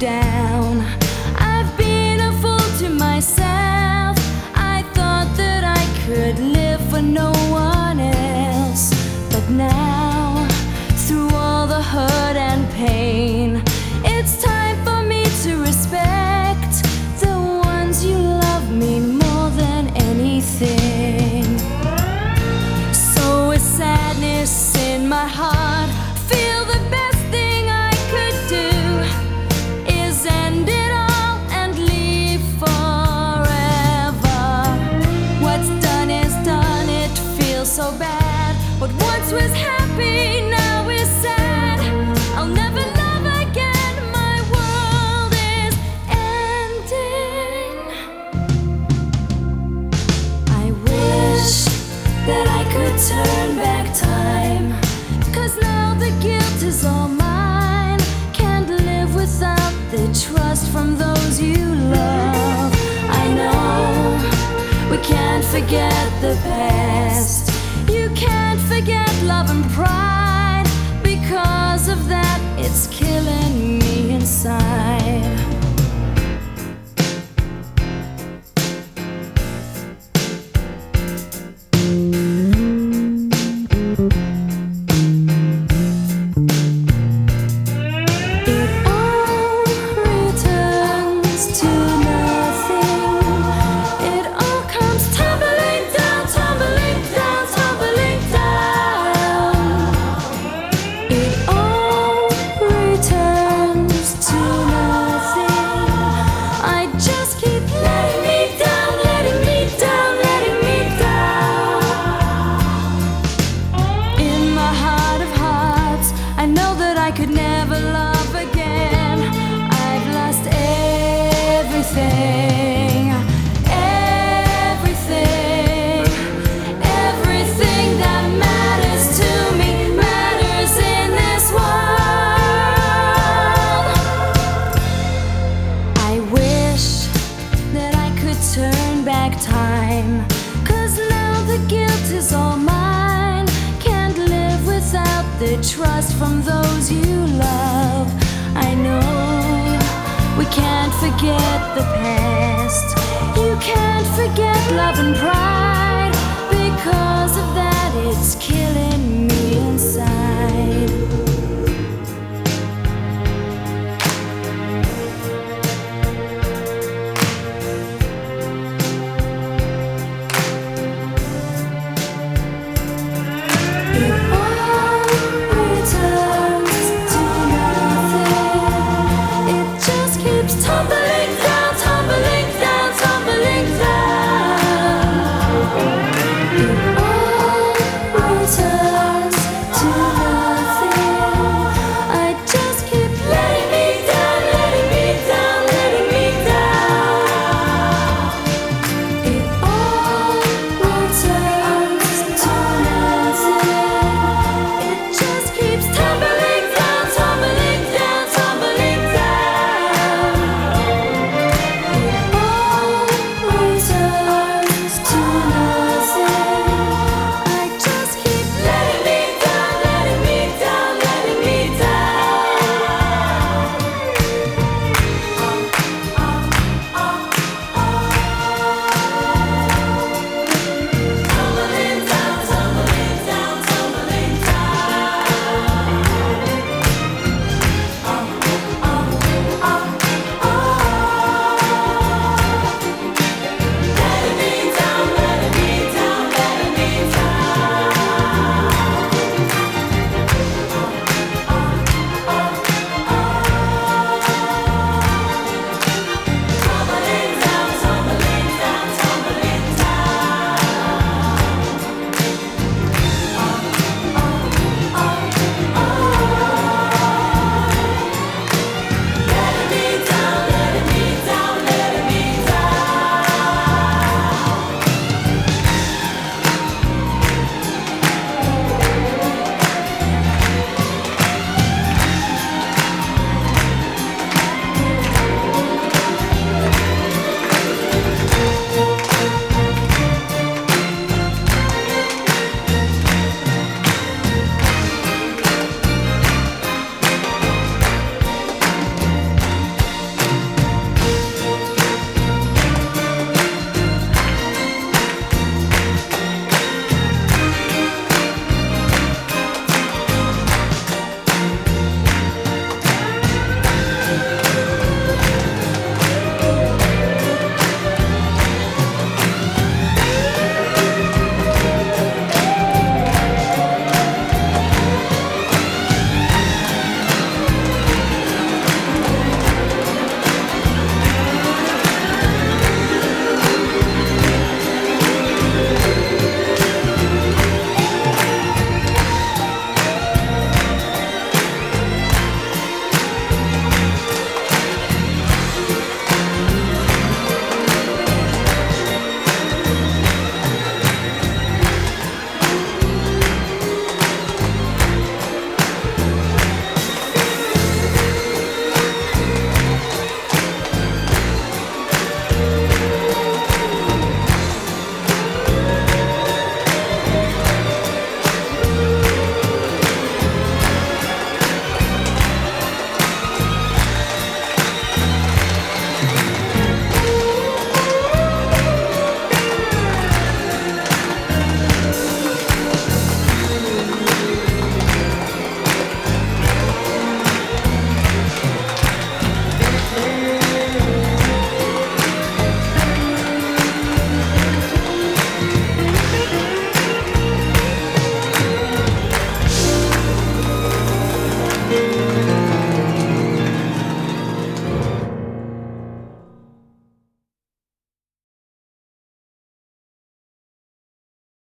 down. I've been a fool to myself. I thought that I could live for no one else. But now, through all the hurt and pain, it's time for me to respect the ones you love me more than anything. So with sadness in my heart, feel the best thing I could do is end it all and leave forever. What's done is done, it feels so bad. What once was happy now is sad. I'll never love again, my world is ending. I wish that I could turn back time, 'cause now the guilt is all mine. Can't live without the trust from those you love. I know we can't forget the past. You can't forget love and pride. Because of that, it's killing me inside. I could never love again. I've lost everything, everything, everything that matters to me, matters in this world. I wish that I could turn back time, 'cause now the guilt is all mine. Can't live without the trust from those you love. I know we can't forget the past. You can't forget love and pride.